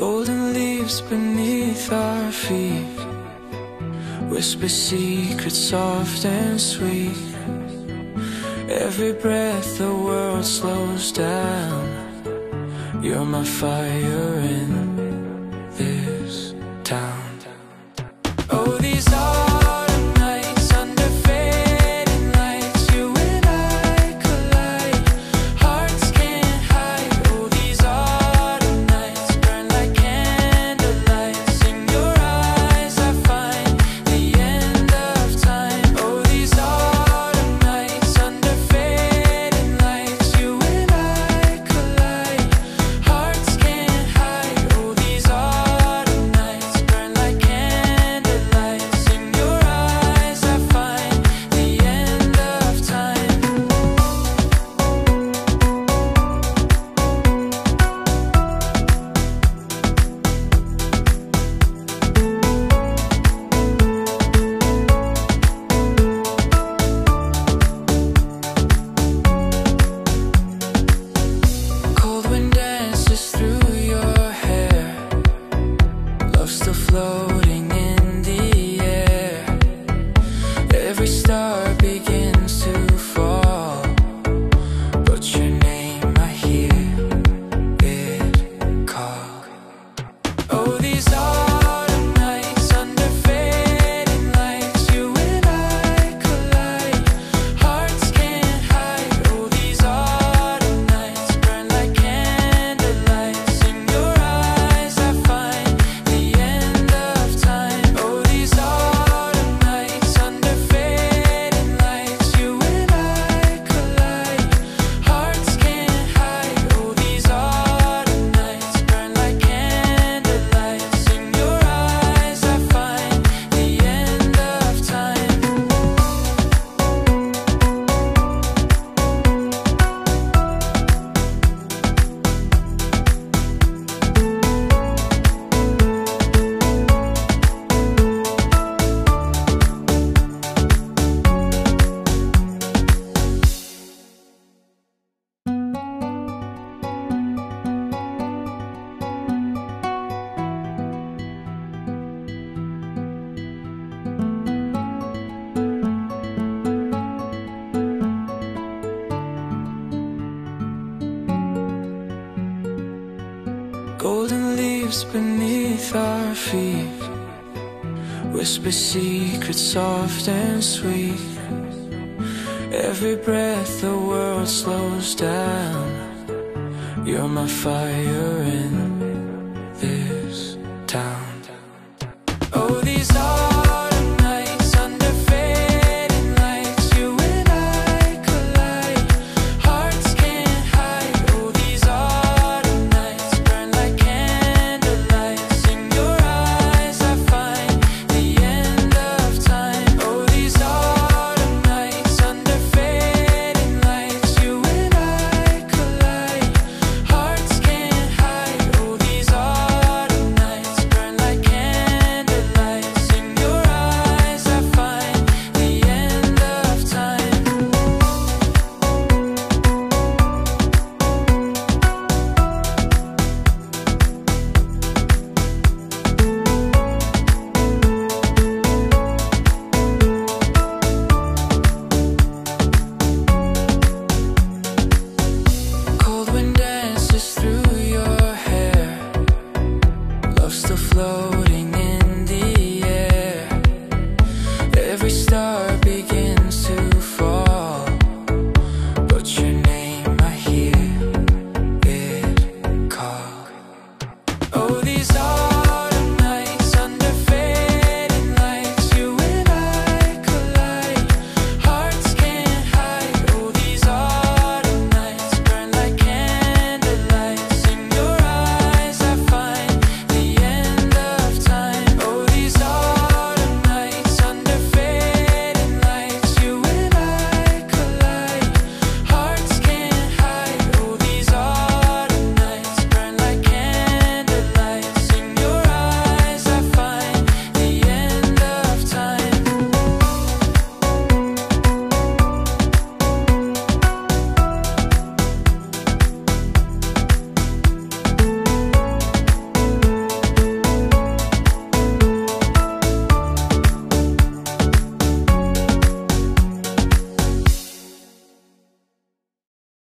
Golden leaves beneath our feet, whisper secrets soft and sweet. Every breath the world slows down. You're my fire in this town. Oh, these autumn nights under fading lights, you and I collide. Hearts can't hide. Oh, these autumn nights burn like candlelights. In your eyes I find the end of time. Oh, these autumn nights under fading lights, you and I collide. Hearts can't hide. Oh, these autumn nights burn like candlelights. In your eyes I find the end of time. Cold wind dances through your hair, love still floating in the air. Every star begins to fall, but your name I hear it call. Oh, these autumn nights under fading lights, you and I collide. Hearts can't hide. Oh, these autumn nights burn like candlelights. In your eyes I find the end of time. Oh, these autumn nights under fading lights, you and I collide. Hearts can't hide. Oh, these autumn nights burn like candlelights. In your eyes I find the end of time. Golden leaves beneath our feet, whisper secrets soft and sweet. Every breath the world slows down. You're my fire in this town. Oh, these are